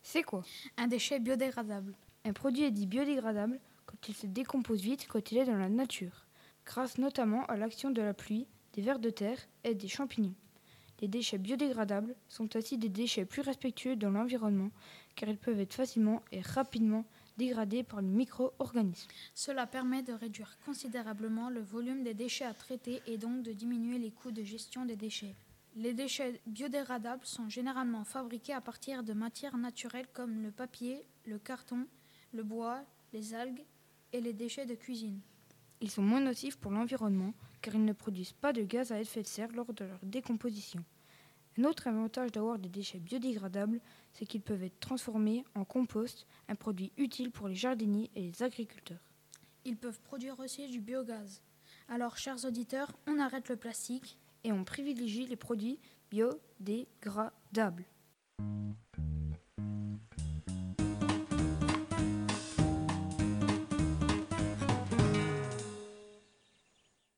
C'est quoi? Un déchet biodégradable. Un produit est dit biodégradable quand il se décompose vite quand il est dans la nature, grâce notamment à l'action de la pluie, des vers de terre et des champignons. Les déchets biodégradables sont aussi des déchets plus respectueux dans l'environnement car ils peuvent être facilement et rapidement dégradés par les micro-organismes. Cela permet de réduire considérablement le volume des déchets à traiter et donc de diminuer les coûts de gestion des déchets. Les déchets biodégradables sont généralement fabriqués à partir de matières naturelles comme le papier, le carton, le bois, les algues et les déchets de cuisine. Ils sont moins nocifs pour l'environnement car ils ne produisent pas de gaz à effet de serre lors de leur décomposition. Un autre avantage d'avoir des déchets biodégradables, c'est qu'ils peuvent être transformés en compost, un produit utile pour les jardiniers et les agriculteurs. Ils peuvent produire aussi du biogaz. Alors, chers auditeurs, on arrête le plastique et on privilégie les produits biodégradables.